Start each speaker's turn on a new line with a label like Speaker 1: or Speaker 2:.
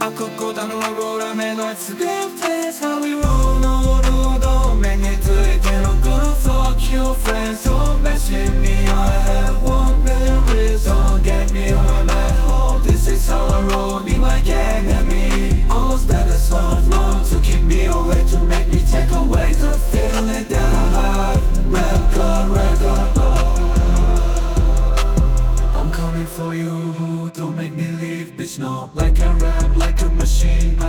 Speaker 1: あ、ここだのゴラ目のつぶってさびろのロード目についての Good fuck your friends Don't message me I have 1 million reasons Get me on my home This is how I roll Be my gang and me Almost better so long To keep me away To make me take away The feeling that I have Red God I'm coming for you, don't make me leave, bitch, no. Like I rap, like a machine